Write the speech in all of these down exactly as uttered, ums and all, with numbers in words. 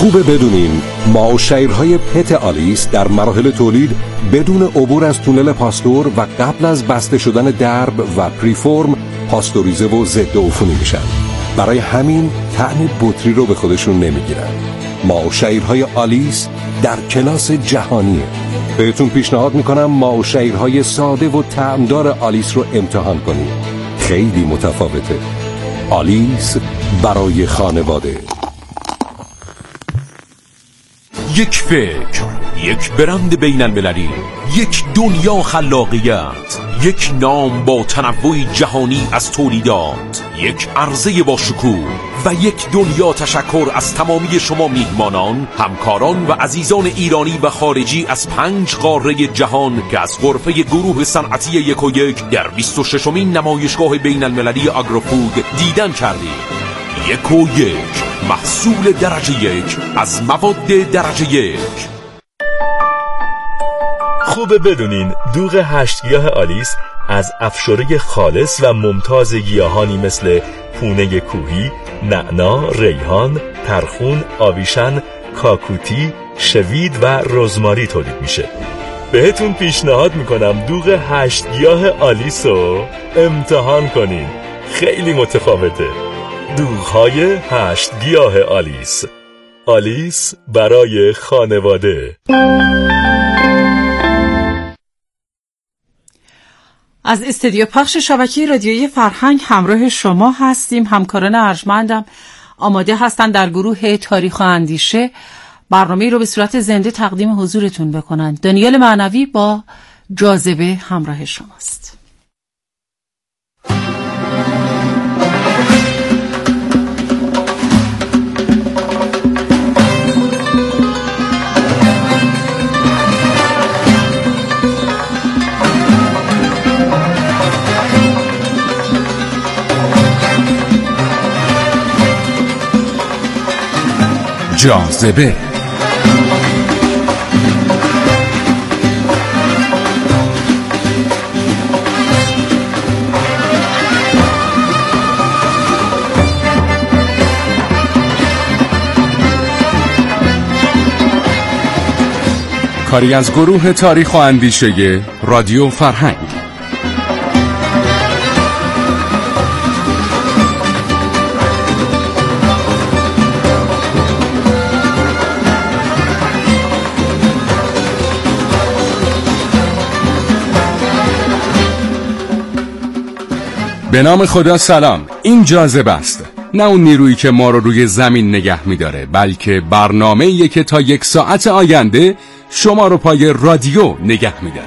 خوبه بدونین ماوشیرهای پت آلیس در مراحل تولید بدون عبور از تونل پاستور و قبل از بسته شدن درب و پریفورم پاستوریزه و ضد عفونی میشن. برای همین طعم بطری رو به خودشون نمیگیرن. ماوشیرهای آلیس در کلاس جهانیه. بهتون پیشنهاد میکنم ماوشیرهای ساده و طعمدار آلیس رو امتحان کنید. خیلی متفاوته. آلیس برای خانواده. یک فکر، یک برند بین المللی، یک دنیا خلاقیت، یک نام با تنوع جهانی از تولیدات، یک عرضه با شکوه و یک دنیا تشکر از تمامی شما میهمانان، همکاران و عزیزان ایرانی و خارجی از پنج قاره جهان که از غرفه گروه صنعتی یک و یک در بیست و ششمین نمایشگاه بین المللی آگروفود دیدن کردید. یک و یک، محصول درجه یک از مواد درجه یک. خوبه بدونین دوغ هشت گیاه آلیس از افشاره خالص و ممتاز گیاهانی مثل پونه کوهی، نعنا، ریحان، ترخون، آویشن، کاکوتی، شوید و رزماری تولید میشه. بهتون پیشنهاد میکنم دوغ هشت گیاه آلیس رو امتحان کنین. خیلی متفاوته. دوغ‌های هشت گیاه آلیس. آلیس برای خانواده. از استودیو پخش شبکه رادیویی فرهنگ همراه شما هستیم. همکاران ارجمندم آماده هستند در گروه تاریخ و اندیشه برنامه‌ای رو به صورت زنده تقدیم حضورتون بکنند. دانیال معنوی با جاذبه همراه شماست. جاذبه کاری از گروه تاریخ و اندیشه رادیو فرهنگ. به نام خدا سلام. این جاذبه است، نه اون نیرویی که ما رو روی زمین نگه می‌داره، بلکه برنامه‌ایه که تا یک ساعت آینده شما رو پای رادیو نگه می‌داره.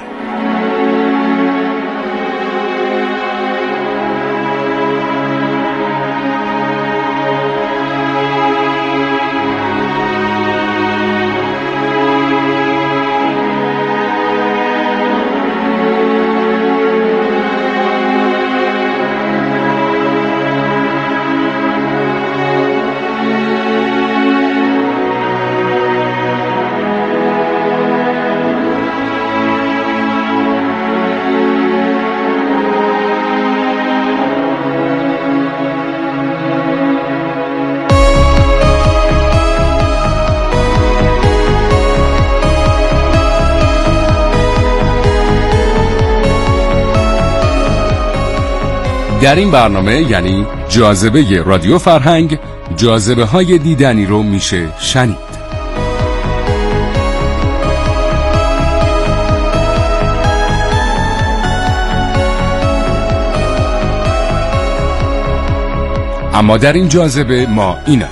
در این برنامه یعنی جاذبه رادیو فرهنگ، جاذبه های دیدنی رو میشه شنید. اما در این جاذبه ما ایناییم: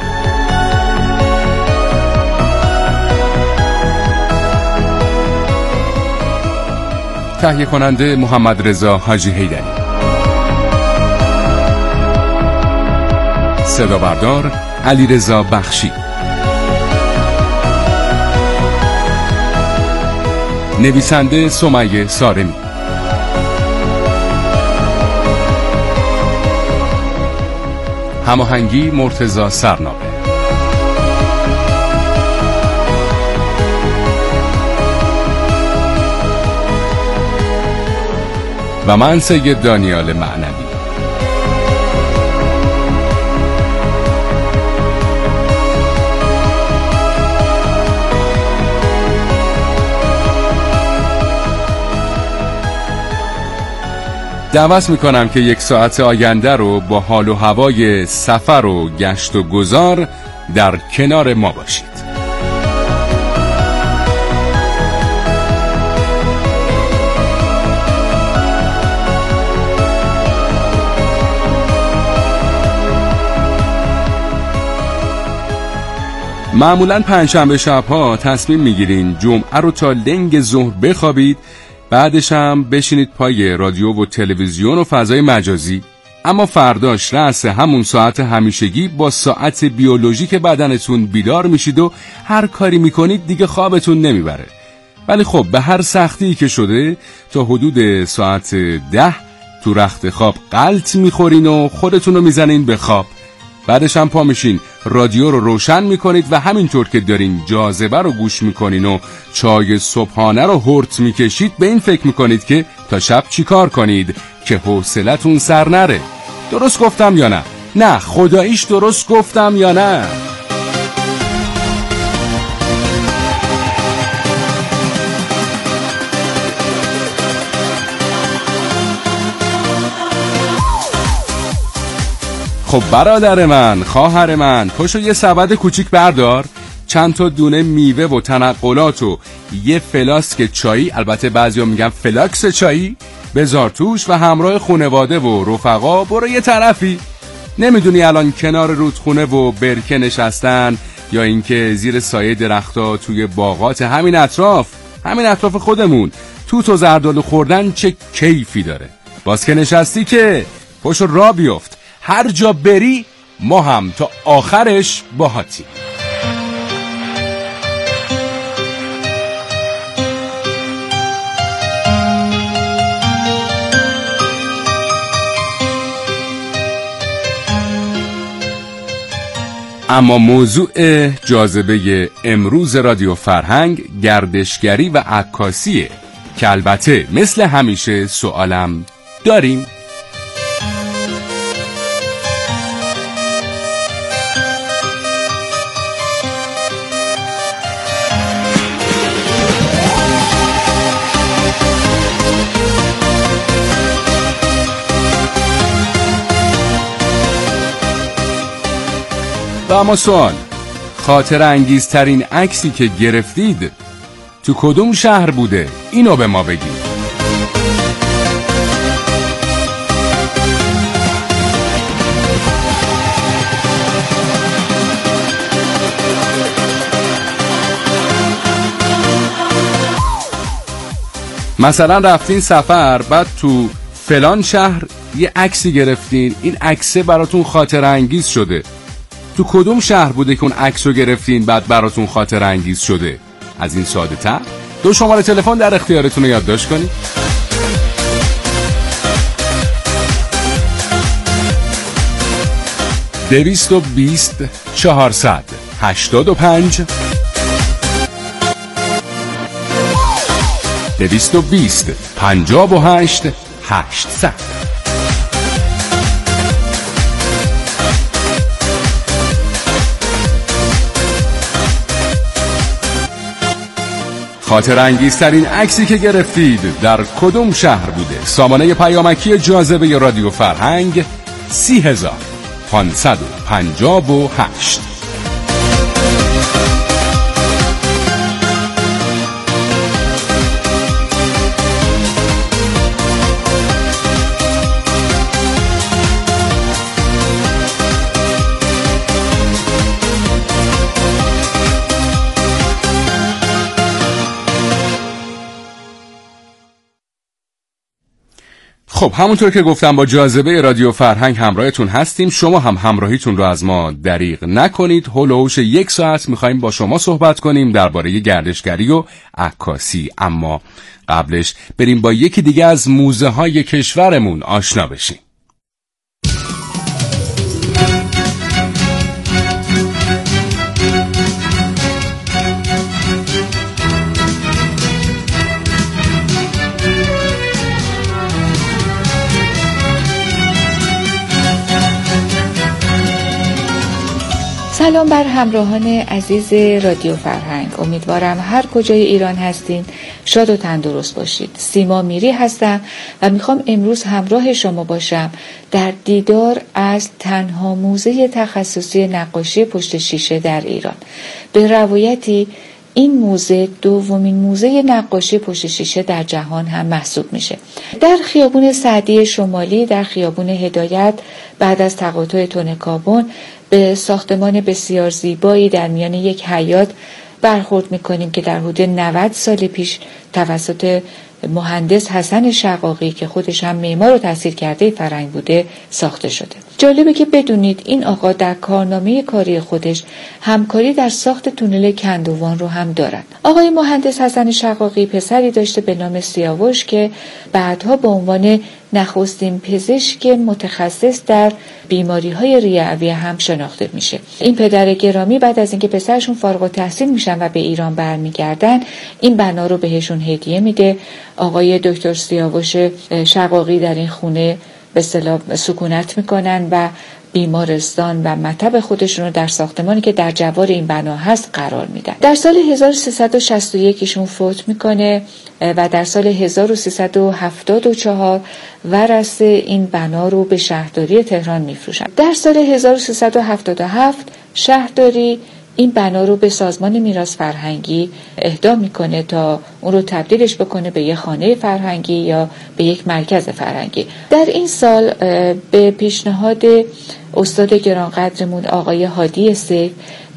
تهیه کننده محمد رضا حاجی حیدری، صدا بردار علیرضا بخشی، نویسنده سمیه سارمی، هماهنگی مرتضی سرنابه. و من سید دانیال معنوی. دعوت میکنم که یک ساعت آینده رو با حال و هوای سفر و گشت و گذار در کنار ما باشید. معمولاً پنجشنبه شب‌ها تصمیم میگیرین جمعه رو تا لنگ ظهر بخوابید، بعدش هم بشینید پای رادیو و تلویزیون و فضای مجازی، اما فرداش رأس همون ساعت همیشگی با ساعت بیولوژیک بدنتون بیدار میشید و هر کاری میکنید دیگه خوابتون نمیبره. ولی خب به هر سختی که شده تا حدود ساعت ده تو رخت خواب غلط میخورین و خودتون رو میزنین به خواب. بعدش هم پا میشین رادیو رو روشن میکنید و همینطور که دارین جاذبه رو گوش میکنین و چای صبحانه رو هورت میکشید به این فکر میکنید که تا شب چی کار کنید که حوصلتون سر نره. درست گفتم یا نه؟ نه خداییش درست گفتم یا نه؟ خب برادر من، خواهر من، پاشو یه سبد کوچیک بردار، چند تا دونه میوه و تنقلات و یه فلاسک چایی، البته بعضیا میگن فلاکس چایی، بذار توش و همراه خانواده و رفقا برو یه طرفی. نمیدونی الان کنار رودخونه و برکه نشستن یا اینکه زیر سایه درختا توی باغات همین اطراف، همین اطراف خودمون توت و زردالو خوردن چه کیفی داره. باز که نشستی که پاشو را بیفت، هر جا بری ما هم تا آخرش باهاتی. اما موضوع جاذبه امروز رادیو فرهنگ گردشگری و عکاسیه که البته مثل همیشه سوالم داریم. و اما سوال، خاطر انگیزترین عکسی که گرفتید تو کدوم شهر بوده؟ اینو به ما بگید. مثلا رفتین سفر، بعد تو فلان شهر یه عکسی گرفتین، این عکسه براتون خاطر انگیز شده. تو کدوم شهر بوده که اون عکس رو گرفتین بعد براتون خاطر انگیز شده؟ از این ساده تر دو شماره تلفن در اختیارتون رو یادداشت کنید. دویست و بیست چهارصد هشتاد و پنج دویست و بیست پنجاه و هشت هشتصد. خاطر انگیزترین عکسی که گرفتید در کدوم شهر بوده؟ سامانه پیامکی جاذبه رادیو فرهنگ سی هزار پانصد و پنجاه و هشت. خب همونطور که گفتم با جاذبه رادیو فرهنگ همراهتون هستیم. شما هم همراهیتون رو از ما دریغ نکنید. هولوش یک ساعت میخوایم با شما صحبت کنیم درباره گردشگری و عکاسی، اما قبلش بریم با یکی دیگه از موزه های کشورمون آشنا بشیم. سلام بر همراهان عزیز رادیو فرهنگ. امیدوارم هر کجای ایران هستین شاد و تندرست باشید. سیما میری هستم و میخوام امروز همراه شما باشم در دیدار از تنها موزه تخصصی نقاشی پشت شیشه در ایران. به روایتی این موزه دومین موزه نقاشی پشت شیشه در جهان هم محسوب میشه. در خیابون سعدی شمالی، در خیابون هدایت، بعد از تقاطع تن کابون به ساختمان بسیار زیبایی در میان یک حیاط برخورد میکنیم که در حدود نود سال پیش توسط مهندس حسن شقاقی که خودش هم معمار و تحصیل کرده فرهنگ بوده ساخته شده. جالبه که بدونید این آقا در کارنامه کاری خودش همکاری در ساخت تونل کندوان رو هم دارن. آقای مهندس حسن شقاقی پسری داشته به نام سیاوش که بعدها به عنوان نخستین پزشک متخصص در بیماری‌های ریوی هم شناخته میشه. این پدر گرامی بعد از اینکه پسرشون فارغ التحصیل میشن و به ایران برمیگردن این بنا رو بهشون هدیه میده. آقای دکتر سیاوش شقاقی در این خونه به اصطلاح سکونت میکنن و بیمارستان و مطب خودشون رو در ساختمانی که در جوار این بنا هست قرار میدن. در سال هزار و سیصد و شصت و یک ایشون فوت میکنه و در سال هزار و سیصد و هفتاد و چهار ورثه این بنا رو به شهرداری تهران میفروشن. در سال هزار و سیصد و هفتاد و هفت شهرداری این بنا رو به سازمان میراث فرهنگی اهدا میکنه تا اون رو تبدیلش بکنه به یه خانه فرهنگی یا به یک مرکز فرهنگی. در این سال به پیشنهاد استاد گرانقدرمون آقای هادی سیف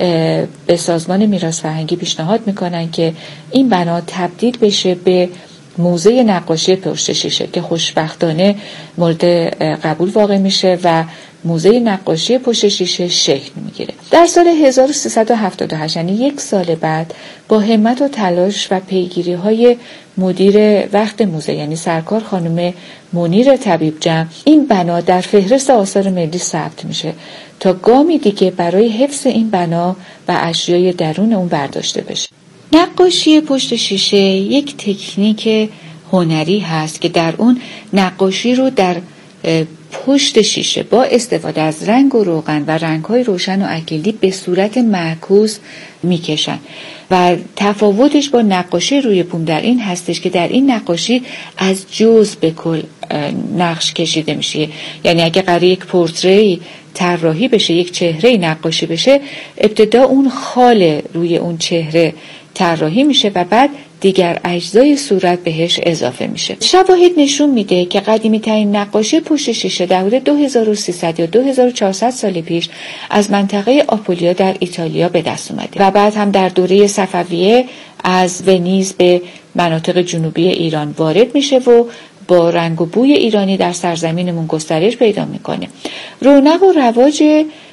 به سازمان میراث فرهنگی پیشنهاد میکنن که این بنا تبدیل بشه به موزه نقاشی پشت شیشه که خوشبختانه مورد قبول واقع میشه و موزه نقاشی پشت شیشه شکل میگیره. در سال هزار و سیصد و هفتاد و هشت یعنی یک سال بعد با همت و تلاش و پیگیری های مدیر وقت موزه یعنی سرکار خانم منیر طبیب جمع این بنا در فهرست آثار ملی ثبت میشه تا گامی دیگه برای حفظ این بنا و اشیای درون اون برداشته بشه. نقاشی پشت شیشه یک تکنیک هنری هست که در اون نقاشی رو در پشت شیشه با استفاده از رنگ و روغن و رنگ‌های روشن و اکریلیک به صورت معکوس میکشن و تفاوتش با نقاشی روی بوم در این هستش که در این نقاشی از جزء به کل نقش کشیده میشه. یعنی اگه قراره یک پورتری طراحی بشه، یک چهره نقاشی بشه، ابتدا اون خال روی اون چهره طراحی میشه و بعد دیگر اجزای صورت بهش اضافه میشه. شواهد نشون میده که قدیمی ترین نقاشی پشت شیشه در حدود دو هزار و سیصد یا دو هزار و چهارصد سال پیش از منطقه آپولیا در ایتالیا به دست اومده و بعد هم در دوره صفویه از ونیز به مناطق جنوبی ایران وارد میشه و با رنگ و بوی ایرانی در سرزمینمون گسترش پیدا میکنه. رونق و رواج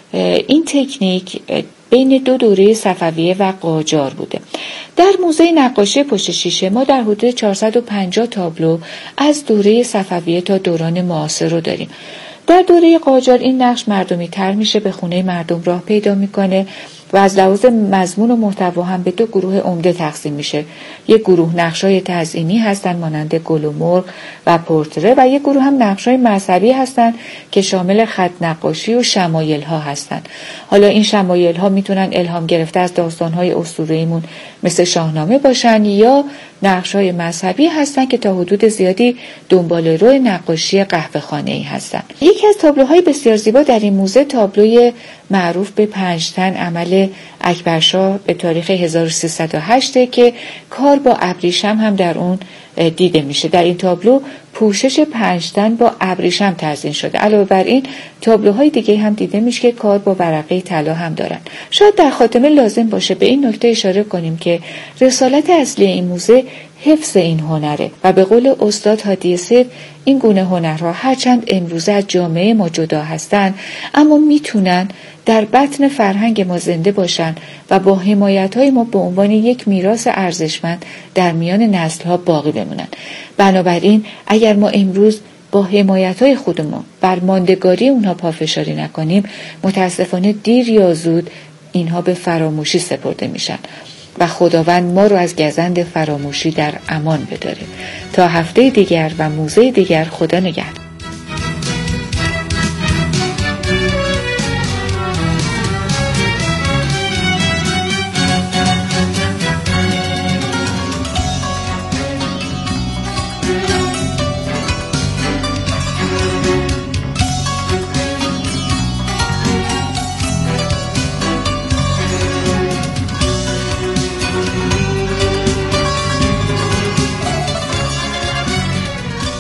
این تکنیک بین دو دوره صفویه و قاجار بوده. در موزه نقاشی پشت شیشه ما در حدود چهارصد و پنجاه تابلو از دوره صفویه تا دوران معاصر رو داریم. در دوره قاجار این نقش مردمی تر میشه، به خونه مردم راه پیدا میکنه و از لحاظ مضمون و محتوا هم به دو گروه عمده تقسیم میشه. یک گروه نقشای تزئینی هستن مانند گل و مرغ و پورتره و یک گروه هم نقشای مذهبی هستن که شامل خط نقاشی و شمایل ها هستن. حالا این شمایل ها میتونن الهام گرفته از داستان های اسطوره‌ایمون مثل شاهنامه باشن یا نقشای مذهبی هستن که تا حدود زیادی دنبال روی نقاشی قهوه خانه‌ای هستن. یکی از تابلوهای بسیار زیبا در این موزه تابلوی معروف به پنج تن عمل اکبرشاه به تاریخ هزار و سیصد و هشت که کار با ابریشم هم در اون دیده میشه. در این تابلو پوشش پنج تن با ابریشم تزیین شده. علاوه بر این تابلوهای دیگه هم دیده میشه که کار با ورقه طلا هم دارن. شاید در خاتمه لازم باشه به این نکته اشاره کنیم که رسالت اصلی این موزه حفظ این هنره و به قول استاد هادی سیف این گونه هنرها هرچند امروزه از جامعه ما جدا هستن اما میتونن در بطن فرهنگ ما زنده باشن و با حمایت‌های ما به عنوان یک میراث ارزشمند در میان نسل‌ها باقی بمونن. بنابراین اگر ما امروز با حمایت‌های خودمون بر ماندگاری اونها پافشاری نکنیم متاسفانه دیر یا زود اینها به فراموشی سپرده میشن و خداوند ما رو از گزند فراموشی در امان بداره. تا هفته دیگر و موزه دیگر، خدا نگهدار.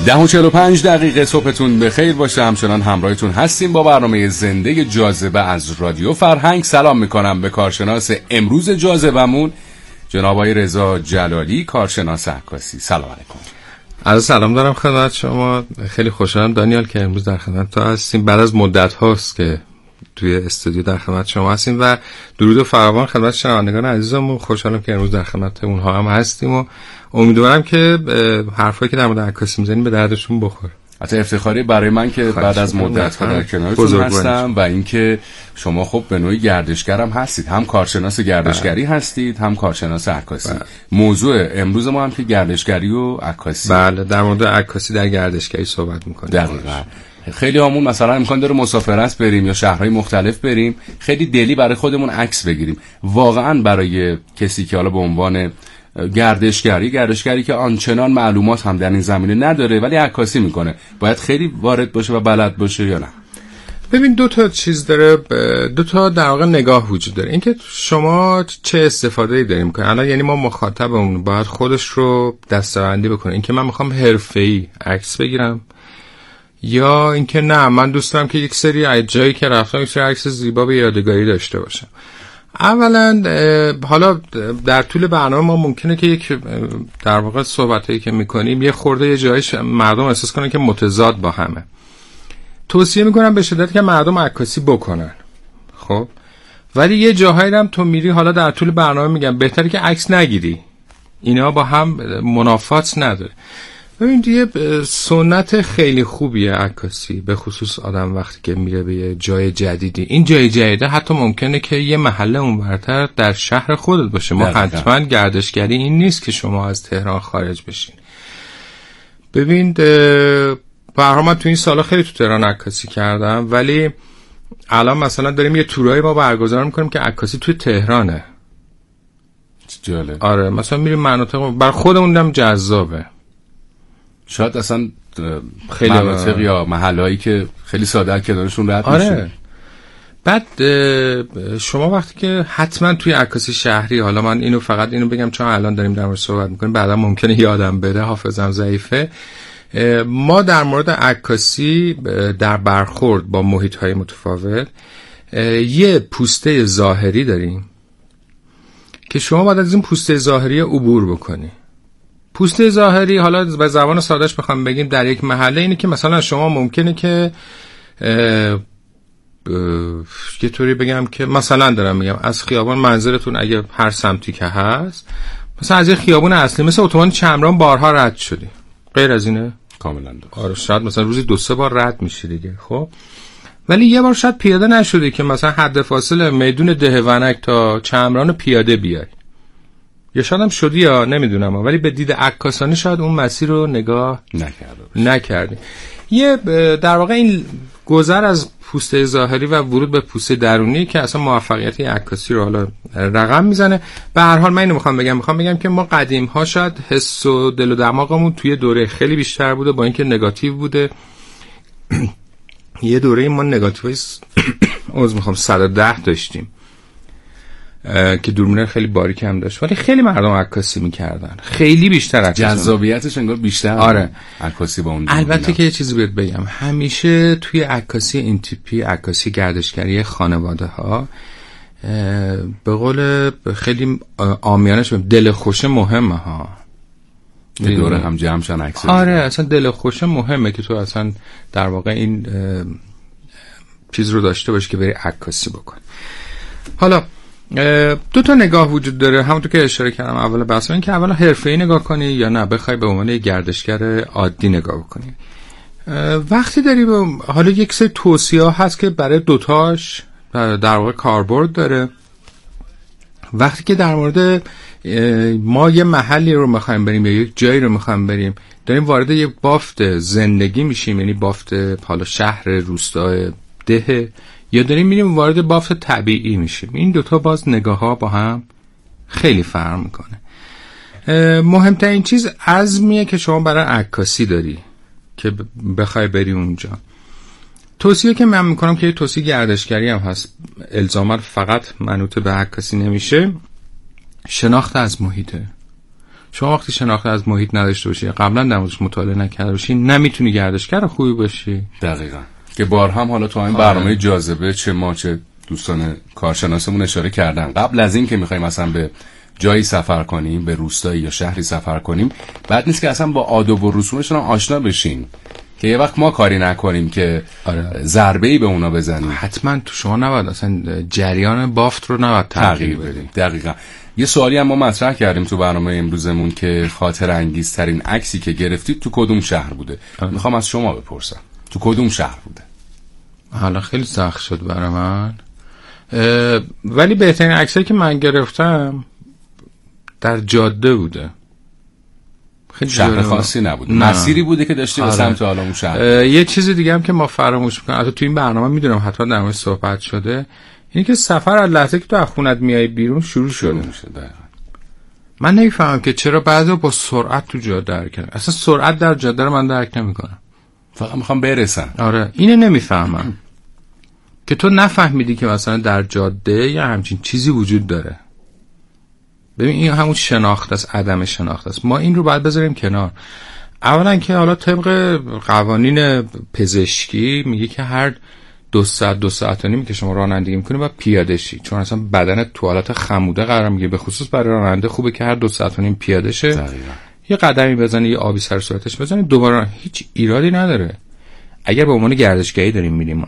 ده و چهل و پنج دقیقه صبحتون بخیر باشه. همچنان همراهتون هستیم با برنامه زنده جاذبه از رادیو فرهنگ. سلام میکنم به کارشناس امروز جاذبمون جناب آقای رضا جلالی، کارشناس عکاسی. سلام علیکم. عرض سلام دارم خدمت شما. خیلی خوشحالم دانیال که امروز در خدمت تو هستیم. بعد از مدت هاست که توی استودیو در خدمت شما هستیم و درود فراوان خدمت شنوندگان عزیزم. خوشحالم که امروز در خدمت اونها هم هستیم و امیدوارم که حرفایی که در مورد عکاسی می‌زنیم به دردشون بخوره. حتی افتخاری برای من که بعد از مدت در کنارتون هستم و اینکه شما خب به نوعی گردشگرم هستید، هم کارشناس گردشگری بله. هستید هم کارشناس عکاسی. بله. موضوع امروز ما هم که گردشگری و عکاسی. بله، در مورد عکاسی در گردشگری صحبت می‌کنیم. دقیقاً. خیلی همون مثلا امکان داره مسافرت بریم یا شهرهای مختلف بریم، خیلی دلی برای خودمون عکس بگیریم. واقعاً برای کسی که حالا به عنوان گردشگری گردشگری که آنچنان معلومات هم در این زمینه نداره ولی عکاسی میکنه، باید خیلی وارد باشه و بلد باشه یا نه؟ ببین دو تا چیز داره، دو تا در واقع نگاه وجود داره. اینکه شما چه استفاده‌ای داریم می‌کنید. الان یعنی ما مخاطبمون باید خودش رو دسته‌بندی بکنه. اینکه من میخوام حرفه‌ای عکس بگیرم یا اینکه نه من دوست دارم که یک سری از جایی که رفتم یک سری عکس زیبا به یادگاری داشته باشم. اولا حالا در طول برنامه ما ممکنه که یک در واقع صحبتایی که میکنیم یه خورده یه جایش مردم احساس کنن که متضاد با همه. توصیه میکنم به شدت که مردم عکاسی بکنن، خب ولی یه جاهایی هم تو میری حالا در طول برنامه میگم بهتره که عکس نگیری، اینا با هم منافات نداره. ببین یه سنت خیلی خوبیه عکاسی، به خصوص آدم وقتی که میره به یه جای جدیدی. این جای جدیده حتی ممکنه که یه محله اونورتر در شهر خودت باشه. ما حتما گردشگری این نیست که شما از تهران خارج بشین. ببین برای من تو این سالا خیلی تو تهران عکاسی کردم، ولی الان مثلا داریم یه تورایی ما برگزار میکنیم که عکاسی توی تهرانه. جالب. آره مثلا میریم مناطق برای خودمون هم جذابه. شاید اصلا خیلی مناطق یا محلهایی که خیلی ساده کنارشون رد آره. میشه. بعد شما وقتی که حتما توی عکاسی شهری، حالا من اینو فقط اینو بگم چون الان داریم در مورد صحبت میکنیم بعدا ممکنه یادم بره، حافظم ضعیفه. ما در مورد عکاسی در برخورد با محیط‌های متفاوت یه پوسته ظاهری داریم که شما باید از این پوسته ظاهری عبور بکنی. پوسته ظاهری حالا به زبان سادهش بخوام بگیم در یک محله اینه که مثلا شما ممکنه که یه طوری بگم که مثلا دارم میگم از خیابان منظرتون اگه هر سمتی که هست مثلا از یه خیابون اصلی مثل اتوبان چمران بارها رد شدی، غیر از اینه؟ کاملا درست. آره شاید مثلا روزی دو سه بار رد میشی دیگه، خب ولی یه بار شاید پیاده نشدی که مثلا حد فاصله میدون دهونک تا چمران پیاده بیای، یا شاید هم شدی یا نمیدونم، ولی به دید عکاسانه شاید اون مسیر رو نگاه نکردی نکردی. یه در واقع این گذر از پوسته ظاهری و ورود به پوسته درونی که اصلا موفقیت عکاسی رو حالا رقم میزنه. به هر حال من اینو میخوام بگم میخوام بگم که ما قدیم ها شاید حس و دل و دماغمون توی دوره خیلی بیشتر بوده با اینکه نگاتیو بوده. یه دوره ما نگاتیوی عذر میخوام صد و ده داشتیم که دوربین خیلی باریک هم داشت، ولی خیلی مردم عکاسی میکردن، خیلی بیشتر عکاسی، جذابیتش انگار بیشتر. آره عکاسی با اون. البته که یه چیزی بهت بگم، همیشه توی عکاسی این تیپی، عکاسی گردشگری خانواده ها، به قول خیلی عامیانش دل خوش مهمه ها، که دوره هم جمع شن عکس. آره اصلا دل خوش مهمه که تو اصلا در واقع این چیز رو داشته باشی که بری عکاسی بکن. حالا دو تا نگاه وجود داره، همونطور که اشاره کردم اول بحث، این که اولا حرفه‌ای نگاه کنی یا نه بخوای به عنوان یک گردشگر عادی نگاه کنی. وقتی داری به حالا یک سری توصیه هست که برای دوتاش در واقع کاربرد داره. وقتی که در مورد ما یه محلی رو می‌خوایم بریم یا یک جایی رو می‌خوایم بریم، داریم وارد یک بافت زندگی میشیم، یعنی بافت حالا شهر، روستا، ده، یا داریم میریم وارد بافت طبیعی میشیم. این دوتا باز نگاه ها با هم خیلی فرق میکنه. مهمترین چیز عزمیه که شما برای عکاسی داری که بخوای بری اونجا. توصیه که من میکنم که یه توصیه گردشگری هم هست، الزاما فقط منوط به عکاسی نمیشه، شناخت از محیطه. شما وقتی شناخت از محیط نداشته باشی، قبلا در موردش مطالعه نکرده باشی، نمیتونی گردشگر خوبی باشی. دقیقاً. که بارها هم حالا تو این برنامه جاذبه چه ما چه دوستان کارشناسمون اشاره کردن، قبل از این که میخوایم مثلا به جایی سفر کنیم، به روستایی یا شهری سفر کنیم، بعد نیست که اصلا با آداب و رسومشون آشنا بشیم که یه وقت ما کاری نکنیم که آره. ضربه‌ای به اونا بزنیم. حتما تو شما نباید اصلا جریان بافت رو نباید تغییر بدیم. دقیقاً. یه سوالی هم ما مطرح کردیم تو برنامه امروزمون که خاطر انگیزترین عکسی که گرفتید تو کدوم شهر بوده؟ آره. میخوام از شما بپرسم تو کدوم شهر بوده؟ حالا خیلی سخت شد برای من، ولی بهترین عکسایی که من گرفتم در جاده بوده. خیلی شهر خاصی نبود، مسیری بوده که داشتی به سمت حالا اون شهر. یه چیز دیگه هم که ما فراموش میکنیم، حتی تو این برنامه میدونم حتما در موردش صحبت شده، اینه که سفر از لحظه که تو از خونت میای بیرون شروع شده. من نمیفهمم که چرا بعضی با سرعت تو جاده حرکت، اصلا سرعت در جاده رو من درک نمیکنم، فقط میخوام برسم. آره اینو نمیفهمم که تو نفهمیدی که مثلا در جاده یا همچین چیزی وجود داره. ببین این همون شناخت است، عدم شناخت است. ما این رو باید بذاریم کنار. اولا که حالا طبق قوانین پزشکی میگه که هر دو ساعت دو ساعت و نیم که شما رانندگی میکنی باید پیاده شی، چون اصلا بدنت تو حالت خموده قرار میگیره. به خصوص برای راننده خوبه که هر دو ساعت و نیم پیاده شه، دقیقاً. یه قدمی بزنه، یه آبی سر صورتش بزنه، دوباره هیچ ایرادی نداره اگر به عنوان گردشگری داریم میریم.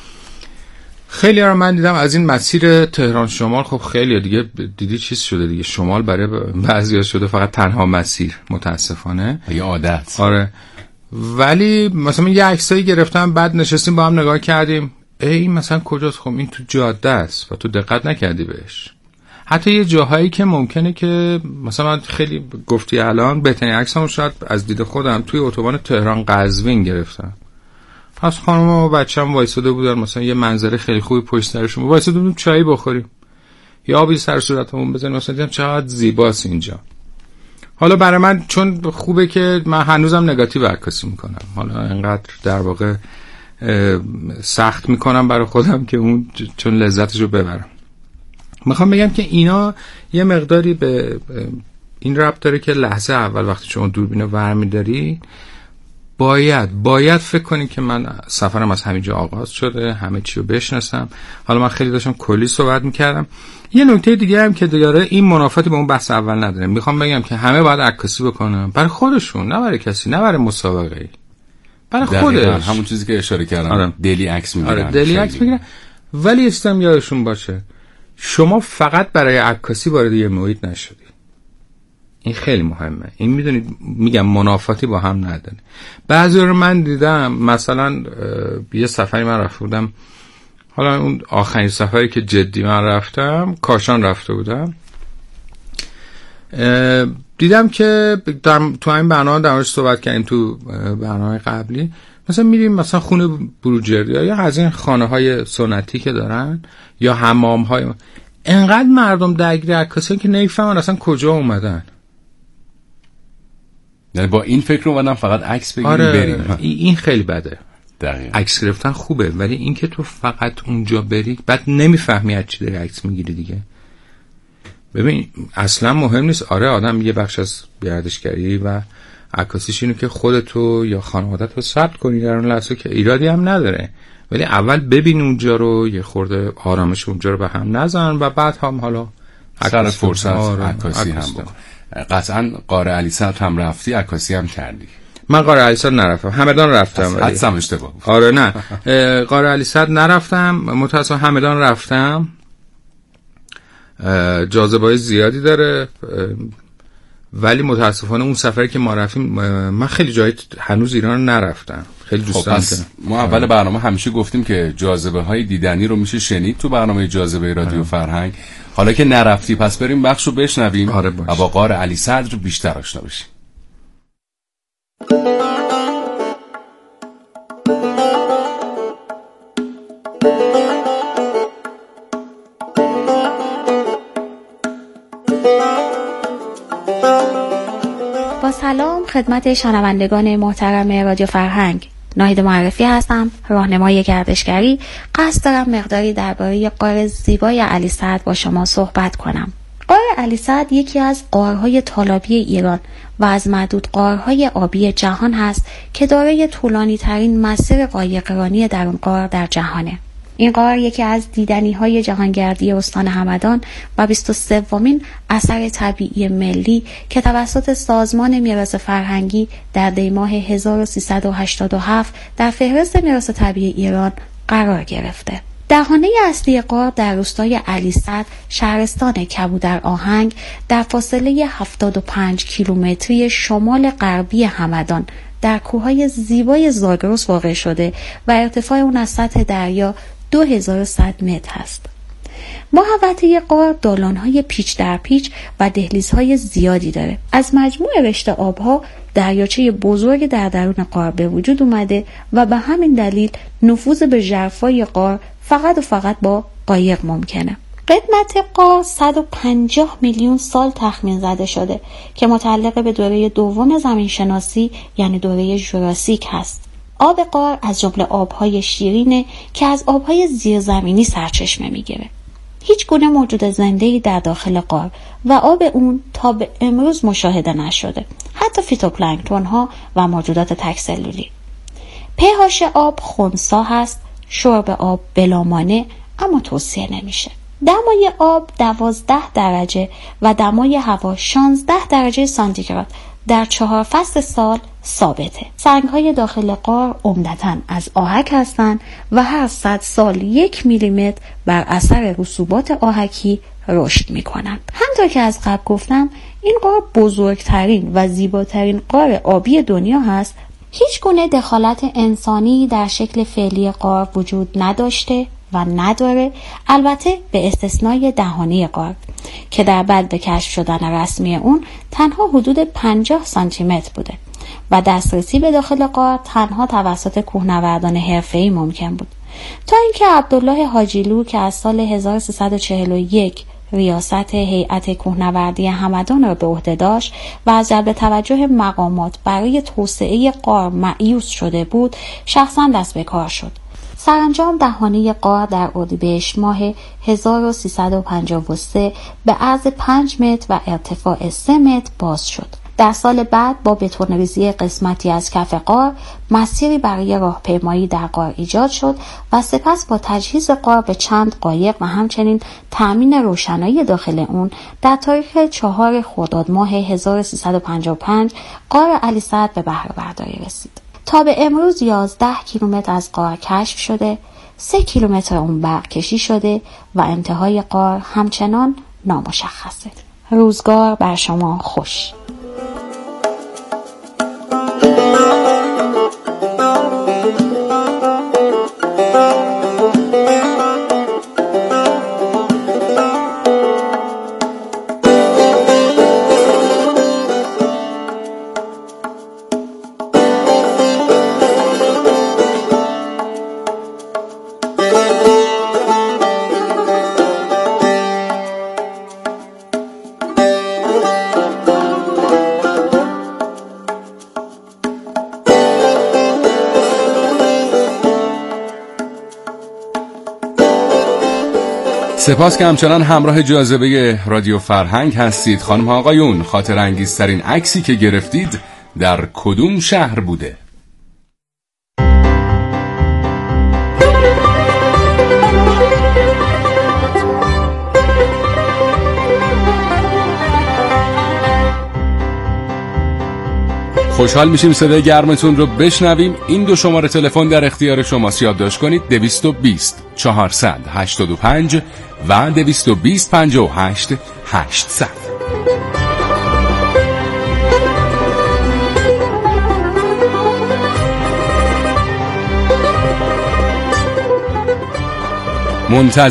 خیلی ها رو من دیدم از این مسیر تهران شمال، خب خیلی دیگه دیدی چیز شده دیگه، شمال برای بعضیا شده فقط تنها مسیر، متاسفانه یه عادت. آره ولی مثلا یه عکسایی گرفتم، بعد نشستیم با هم نگاه کردیم، ای مثلا کجاست؟ خب این تو جاده است و تو دقت نکردی بهش. حتی یه جاهایی که ممکنه که مثلا من خیلی گفتی الان بهترین عکسمو شاید از دید خودم توی اتوبان تهران قزوین گرفتم. پس خانم و بچه‌م وایساده بودن، مثلا یه منظره خیلی خوبی پشت سرشون، وایساده بودیم چای بخوریم یا آبی سر صورتمون بزنیم، مثلا دیدم چقدر زیباست اینجا. حالا برای من چون خوبه که من هنوزم نگاتیو عکاسی میکنم، حالا اینقدر در واقع سخت میکنم برای خودم که اون چون لذتشو ببرم. میخوام بگم که اینا یه مقداری به این ربط داره که لحظه اول وقتی شما دوربینو برمی‌داری باید باید فکر کنی که من سفرم از همینجا آغاز شده، همه چی رو بشناسم. حالا من خیلی داشتم کلی صحبت میکردم. یه نکته دیگه هم که داره، این منافاتی با اون بحث اول نداره. میخوام بگم که همه باید عکاسی بکنن برای خودشون، نه برای کسی، نه برای مسابقه، برای خودش. همون چیزی که اشاره کردم، آره. دلی عکس میگیرن. آره دلی عکس میگیرن، ولی استم یادشون باشه شما فقط برای عکاسی وارد یه محیط نشدی. این خیلی مهمه. این میدونید میگم منافاتی با هم نداره. بعضی رو من دیدم، مثلا یه سفری من رفته بودم، حالا اون آخرین سفری که جدی من رفتم کاشان رفته بودم، دیدم که تو این برنامه در موردش صحبت کردیم تو برنامه قبلی، مثلا میریم مثلا خونه بروجردی یا از این خانه های سنتی که دارن یا حمام های، انقدر مردم درگیر عکاسی که نمیفهمن اصلا کجا اومدن. یعنی با این فکر رو اومدن فقط عکس بگیریم آره بریم. این خیلی بده. دقیقاً. عکس گرفتن خوبه، ولی این که تو فقط اونجا بری بعد نمیفهمی از چی داری عکس میگیری دیگه. ببین اصلا مهم نیست. آره آدم یه بخش از گردشگری و عکاسیش اینه که خودتو یا خانواده‌تو ثبت کنی در اون لحظه، که ایرادی هم نداره، ولی اول ببین اونجا رو، یه خورده آرامش اونجا رو به هم نزن و بعد هم حالا سر فرصت عکاسی هم بکن. قطعاً قاره علی صدر هم رفتی، عکاسی هم کردی؟ من قاره علی صدر نرفتم، همدان رفتم. حدسم اشتباه. آره نه قاره علی صدر نرفتم، متأسفانه همدان رفتم. جاذبه‌های زیادی داره، ولی متاسفانه اون سفری که ما رفتیم من خیلی جایی هنوز ایران نرفتم، خیلی دوست دارم. ما اول برنامه همیشه گفتیم که جاذبه‌های دیدنی رو میشه شنید تو برنامه جاذبه رادیو آره. فرهنگ. حالا که نرفتی پس بریم بخشو بشنویم آره و با غار علی صدر بیشتر آشنا بشیم. با سلام خدمت شنوندگان محترم رادیو فرهنگ. ناهید معرفی هستم، راهنمای گردشگری. قصد دارم مقداری درباره غار زیبای علی صدر با شما صحبت کنم. غار علی سعد یکی از غارهای تالابی ایران و از معدود غارهای آبی جهان هست که دارای طولانی ترین مسیر قایقرانی در اون غار در جهانه. این غار یکی از دیدنی‌های جهانگردی استان همدان و بیست و سومین اثر طبیعی ملی که توسط سازمان میراث فرهنگی در دی ماه هزار و سیصد و هشتاد و هفت در فهرست میراث طبیعی ایران قرار گرفته. دهانه اصلی غار در روستای علی سعد شهرستان کبودر آهنگ در فاصله هفتاد و پنج کیلومتری شمال غربی همدان در کوههای زیبای زاگرس واقع شده و ارتفاع اون از سطح دریا دو هزار و صد متر است. محوطه غار دالان‌های پیچ در پیچ و دهلیزهای زیادی داره. از مجموع رشته آبها دریاچه بزرگ در درون غار به وجود اومده و به همین دلیل نفوذ به ژرفای غار فقط و فقط با قایق ممکنه. قدمت غار صد و پنجاه میلیون سال تخمین زده شده که متعلق به دوره دوم زمینشناسی یعنی دوره ژوراسیک هست. آب غار از جمله آبهای شیرینه که از آبهای زیرزمینی سرچشمه میگیره. هیچ گونه موجود زنده‌ای در داخل غار و آب اون تا به امروز مشاهده نشده، حتی فیتوپلانکتون ها و موجودات تک‌سلولی. پ‌هاش آب خنثی هست، شرب آب بلامانع اما توصیه نمیشه. دمای آب دوازده درجه و دمای هوا شانزده درجه سانتیگراد در چهار فصل سال ثابته. سنگ‌های داخل غار عمدتاً از آهک هستند و هر صد سال یک میلیمتر بر اثر رسوبات آهکی رشد می‌کنند. همونطور که از قبل گفتم این غار بزرگترین و زیباترین غار آبی دنیا هست. هیچ گونه دخالت انسانی در شکل فعلی غار وجود نداشته و نداره، البته به استثنای دهانه غار که در بعد به کشف شدن رسمی اون تنها حدود پنجاه سانتی متر بوده و دسترسی به داخل غار تنها توسط کوهنوردان حرفه‌ای ممکن بود. تا اینکه عبدالله حاجیلو که از سال هزار و سیصد و چهل و یک ریاست هیئت کوهنوردی همدان را به عهده داشت و از جلب توجه مقامات برای توسعه غار مایوس شده بود، شخصا دست به کار شد. سرانجام دهانه غار در اردیبهشت ماه هزار و سیصد و پنجاه و سه به عرض پنج متر و ارتفاع سه متر باز شد. در سال بعد با بتون‌ریزی قسمتی از کف غار مسیری برای راهپیمایی در غار ایجاد شد و سپس با تجهیز غار به چند قایق و همچنین تأمین روشنایی داخل اون در تاریخ چهار خرداد ماه هزار و سیصد و پنجاه و پنج غار علی سعد به بهره برداری رسید. تا به امروز یازده کیلومتر از غار کشف شده، سه کیلومتر اون برق کشی شده و انتهای غار همچنان نامشخصه. روزگار بر شما خوش. سپاس که همچنان همراه جاذبه رادیو فرهنگ هستید. خانم ها آقایون، خاطر انگیزترین عکسی که گرفتید در کدوم شهر بوده؟ خوشحال میشیم صدای گرمتون رو بشنویم. این دو شماره تلفن در اختیار شماست، یادداشت کنید: دویست و بیست چهارصد هشتاد و پنج و دویست و بیست پنجاه و هشت هشتصد. منتظر